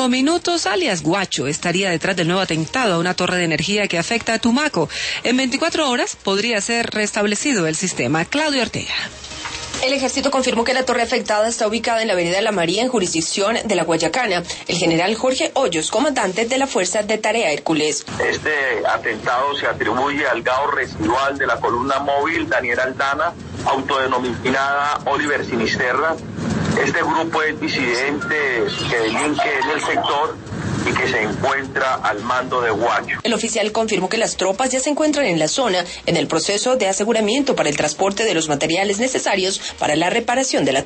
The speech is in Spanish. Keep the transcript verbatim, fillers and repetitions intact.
cinco minutos, alias Guacho, estaría detrás del nuevo atentado a una torre de energía que afecta a Tumaco. En veinticuatro horas podría ser restablecido el sistema. Claudio Ortega. El ejército confirmó que la torre afectada está ubicada en la avenida La María, en jurisdicción de La Guayacana. El general Jorge Hoyos, comandante de la Fuerza de Tarea Hércules. Este atentado se atribuye al gao residual de la columna móvil Daniel Aldana, autodenominada Oliver Sinisterra. Este grupo es disidente que delinque en el sector y que se encuentra al mando de Guacho. El oficial confirmó que las tropas ya se encuentran en la zona en el proceso de aseguramiento para el transporte de los materiales necesarios para la reparación de la